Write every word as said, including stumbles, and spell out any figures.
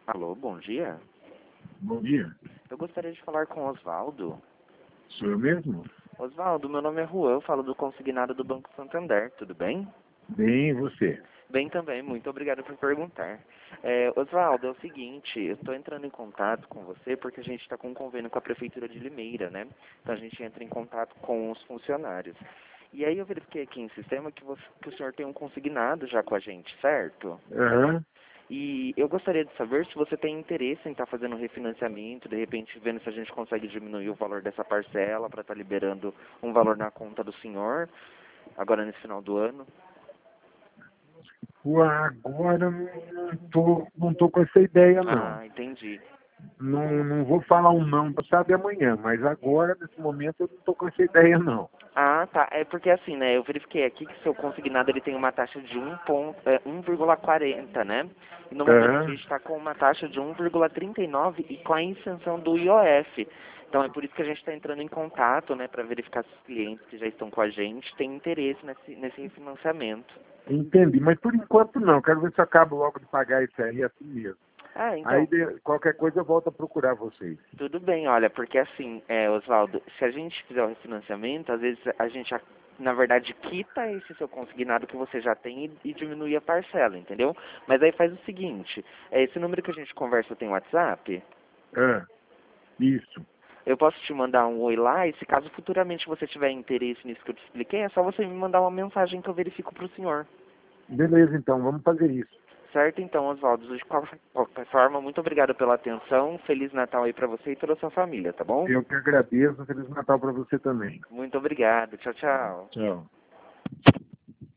Alô, bom dia. Bom dia. Eu gostaria de falar com o Osvaldo. Sou eu mesmo? Osvaldo, meu nome é Juan, eu falo do consignado do Banco Santander, tudo bem? Bem, e você? Bem também, muito obrigado por perguntar. É, Osvaldo, é o seguinte, eu estou entrando em contato com você porque a gente está com um convênio com a Prefeitura de Limeira, né? Então a gente entra em contato com os funcionários. E aí eu verifiquei aqui em sistema que, você, que o senhor tem um consignado já com a gente, certo? Aham. E eu gostaria de saber se você tem interesse em estar fazendo refinanciamento, de repente vendo se a gente consegue diminuir o valor dessa parcela para estar liberando um valor na conta do senhor, agora nesse final do ano. Pô, agora não tô, não tô com essa ideia, não. Ah, entendi. Não, não vou falar um não, sabe, amanhã, mas agora, nesse momento, eu não tô com essa ideia, não. Ah, tá. É porque assim, né, eu verifiquei aqui que seu consignado ele tem uma taxa de um ponto, é, um vírgula quarenta, né? E no momento a Aham. gente está com uma taxa de um vírgula trinta e nove e com a isenção do I O F. Então é por isso que a gente está entrando em contato, né, para verificar se os clientes que já estão com a gente têm interesse nesse, nesse refinanciamento. Entendi, mas por enquanto não. Quero ver se eu acabo logo de pagar isso aí assim mesmo. Ah, Aí, então, de- qualquer coisa, eu volto a procurar vocês. tudo bem, olha, porque assim, é, Oswaldo, se a gente fizer o refinanciamento, às vezes a gente, a- na verdade, quita esse seu consignado que você já tem e, e diminui a parcela, entendeu? Mas aí faz o seguinte, é, esse número que a gente conversa tem WhatsApp, Ah, isso. eu posso te mandar um oi lá, e se caso futuramente você tiver interesse nisso que eu te expliquei, é só você me mandar uma mensagem que eu verifico para o senhor. Beleza, então, vamos fazer isso. Certo, então, Oswaldo, de qualquer qualquer forma, muito obrigado pela atenção, Feliz Natal aí para você e toda a sua família, tá bom? Eu que agradeço. Feliz Natal para você também. Muito obrigado. Tchau, tchau. Tchau.